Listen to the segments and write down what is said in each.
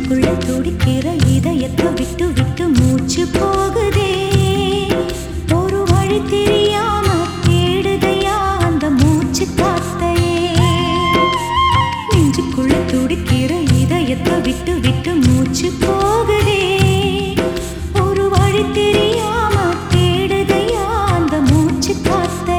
நெஞ்சுக்குள்ள துடிக்கிற இதயத்தை விட்டு விட்டு மூச்சு போகுதே. ஒரு வழி தெரியாம தேடுதையா அந்த மூச்சு காத்தையே. நெஞ்சுக்குள்ள துடிக்கிற இதயத்தை விட்டு விட்டு மூச்சு போகுதே. ஒரு வழி தெரியாம தேடுதையா அந்த மூச்சு காத்தையே.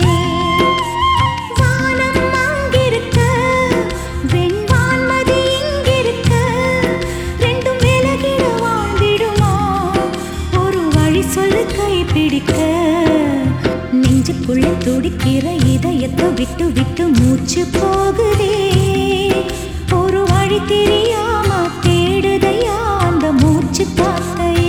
நெஞ்சுக்குள்ள துடிக்கிற இதயத்தை விட்டு விட்டு மூச்சு போகுதே. ஒரு வழி தெரியாம தேடுதையா அந்த மூச்சு காத்தையே.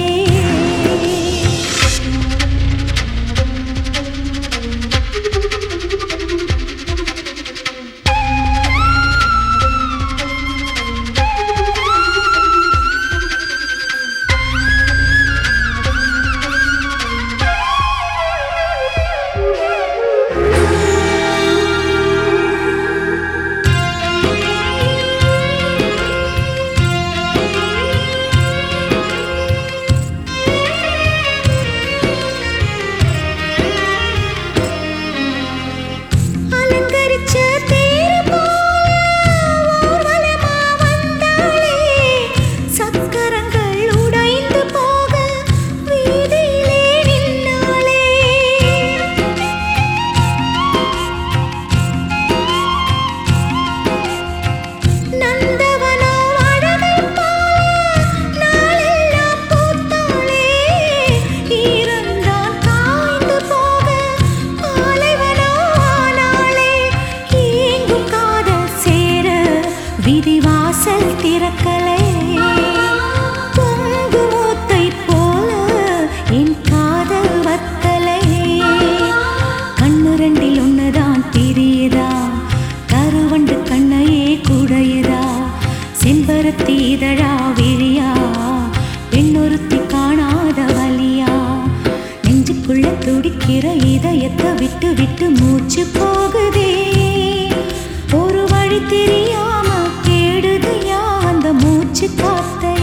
விதிவாசல் திறக்கலை பொங்கு மூத்தை போல என் காதல் வத்தலை. கண்ணு ரெண்டில் ஒன்னுதான் தெரியுதா, கருவண்டு கண்ணையே குடையுதா. செம்பருத்தி இதழா விழியா, பெண்ணொருத்தி காணாத வலியா. நெஞ்சுக்குள்ள துடிக்கிற இதயத்தை விட்டு விட்டு மூச்சு போகுதே. ஒரு வழி தெரியாம தேடுதையா அந்த மூச்சு காத்தையே.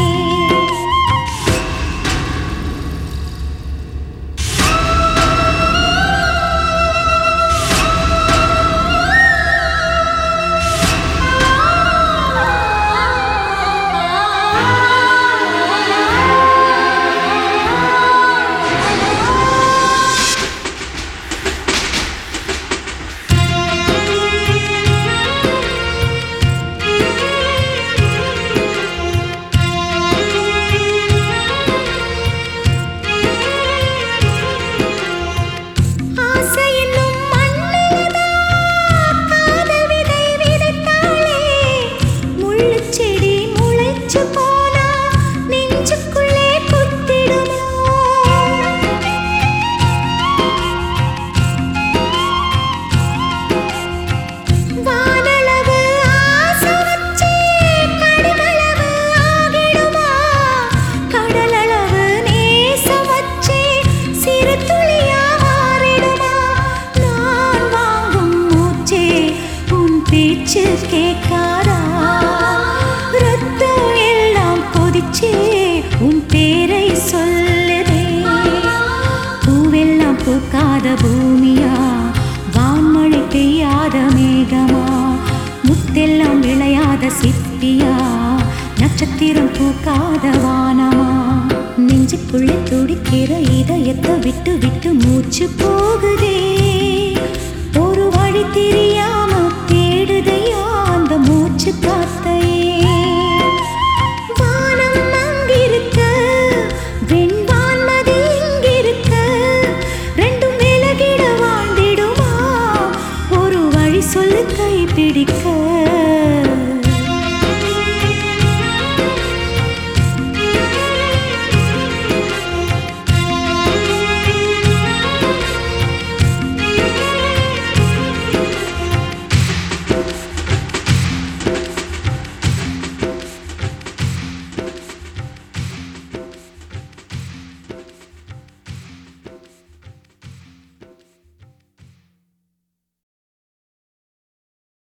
பேச்சு கேட்காதா, ரத்தம் எல்லாம் கொதிச்சே உன் பேரை சொல்லுதே. பூவெல்லாம் பூக்காத பூமியா, வான்மழை பெய்யாத மேகமா. முத்தெல்லாம் விளையாத சிப்பியா, நட்சத்திரம் பூக்காத வானமா. நெஞ்சுக்குள்ளே துடிக்கிற இதயத்தை விட்டு விட்டு மூச்சு போகுதே. ஒரு வழி தெரியாம தேடுதையா அந்த மூச்சு காத்தையே.